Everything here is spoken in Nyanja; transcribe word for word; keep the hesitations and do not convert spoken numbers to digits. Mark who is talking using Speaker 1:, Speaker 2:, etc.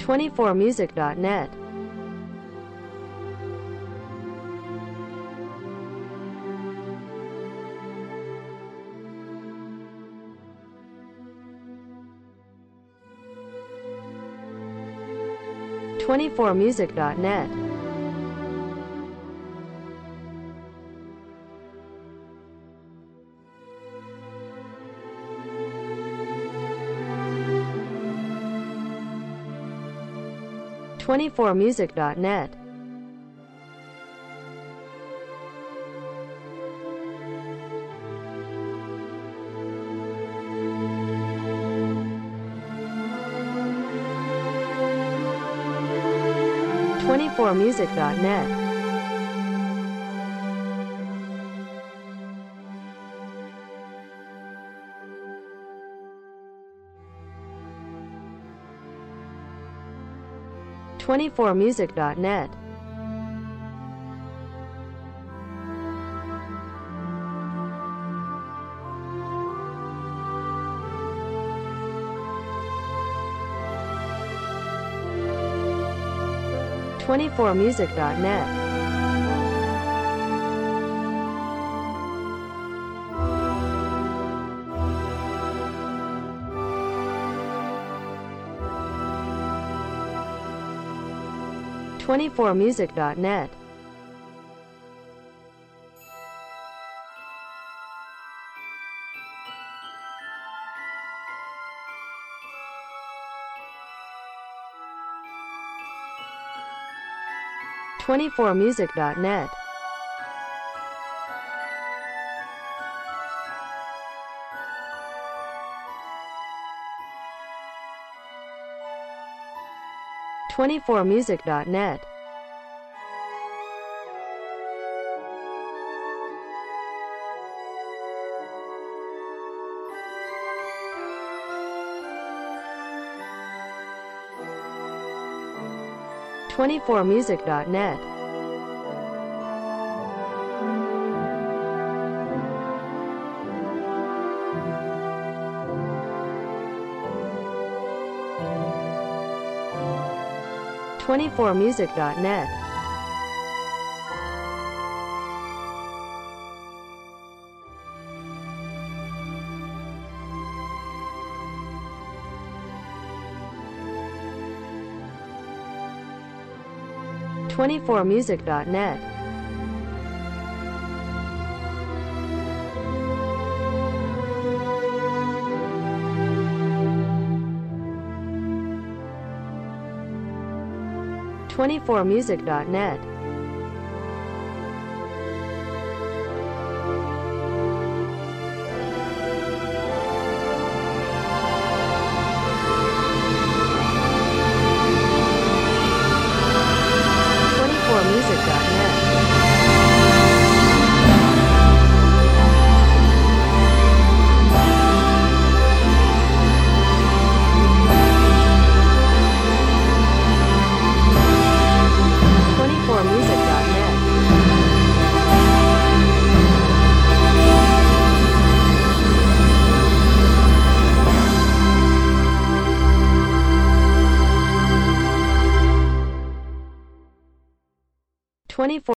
Speaker 1: twenty-four music dot net twenty-four music dot net twenty-four music dot net twenty-four music dot net twenty-four music dot net twenty-four music dot net twenty-four music dot net twenty-four music dot net twenty-four music dot net twenty-four music dot net twenty-four music dot net twenty-four music dot net twenty-four music dot net twenty-four music dot net twenty-four music dot net twenty-four